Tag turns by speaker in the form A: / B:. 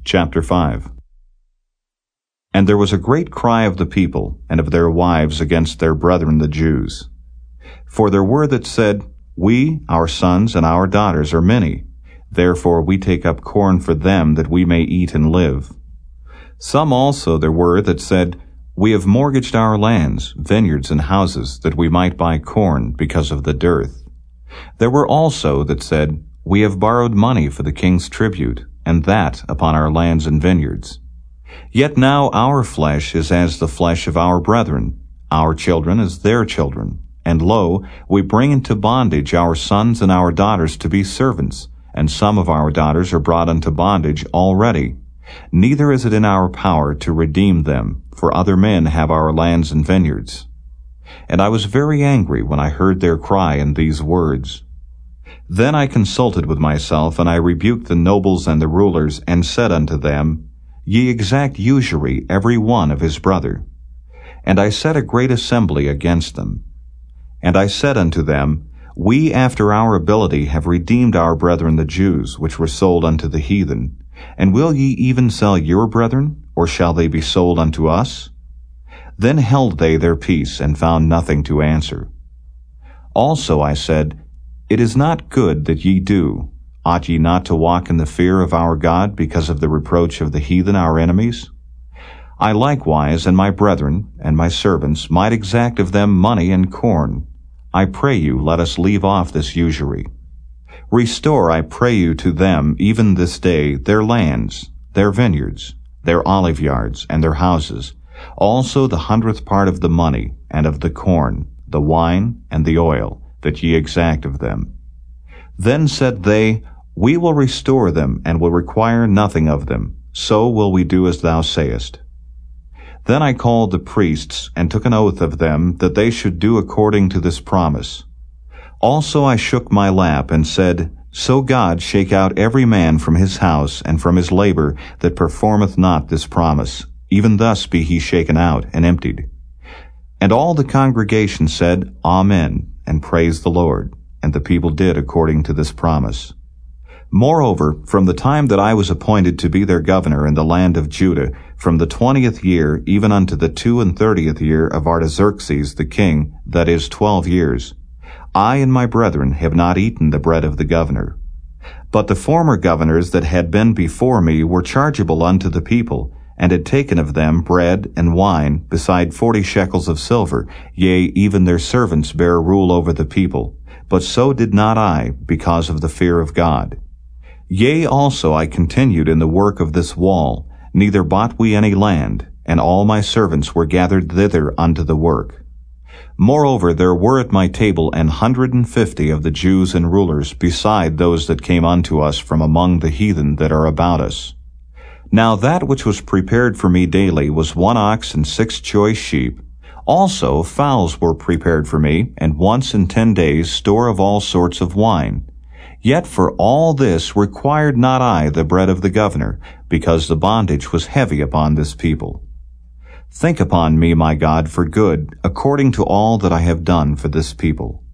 A: Chapter 5. And there was a great cry of the people and of their wives against their brethren the Jews. For there were that said, We, our sons and our daughters, are many. Therefore we take up corn for them, that we may eat and live. Some also there were that said, We have mortgaged our lands, vineyards, and houses, that we might buy corn, because of the dearth. There were also that said, We have borrowed money for the king's tribute, and that upon our lands and vineyards. Yet now our flesh is as the flesh of our brethren, our children as their children. And lo, we bring into bondage our sons and our daughters to be servants, and some of our daughters are brought into bondage already. Neither is it in our power to redeem them, for other men have our lands and vineyards. And I was very angry when I heard their cry in these words. Then I consulted with myself, and I rebuked the nobles and the rulers, and said unto them, Ye exact usury every one of his brother. And I set a great assembly against them. And I said unto them, We after our ability have redeemed our brethren the Jews, which were sold unto the heathen. And will ye even sell your brethren, or shall they be sold unto us? Then held they their peace, and found nothing to answer. Also I said, It is not good that ye do. Ought ye not to walk in the fear of our God, because of the reproach of the heathen our enemies? I likewise and my brethren and my servants might exact of them money and corn. I pray you, let us leave off this usury. Restore, I pray you, to them even this day their lands, their vineyards, their olive yards, and their houses, also the 100th part of the money, and of the corn, the wine, and the oil, that ye exact of them. Then said they, We will restore them, and will require nothing of them. So will we do as thou sayest. Then I called the priests, and took an oath of them, that they should do according to this promise. Also I shook my lap, and said, So God shake out every man from his house, and from his labor, that performeth not this promise. Even thus be he shaken out, and emptied. And all the congregation said, Amen, and praised the Lord. And the people did according to this promise. Moreover, from the time that I was appointed to be their governor in the land of Judah, from the 20th year even unto the 32nd year of Artaxerxes the king, that is 12 years, I and my brethren have not eaten the bread of the governor. But the former governors that had been before me were chargeable unto the people, and had taken of them bread and wine, beside 40 shekels of silver, yea, even their servants bare rule over the people. But so did not I, because of the fear of God. Yea, also I continued in the work of this wall, neither bought we any land, and all my servants were gathered thither unto the work. Moreover, there were at my table 150 of the Jews and rulers, beside those that came unto us from among the heathen that are about us. Now that which was prepared for me daily was 1 ox and 6 choice sheep. Also fowls were prepared for me, and once in 10 days store of all sorts of wine. Yet for all this required not I the bread of the governor, because the bondage was heavy upon this people. Think upon me, my God, for good, according to all that I have done for this people.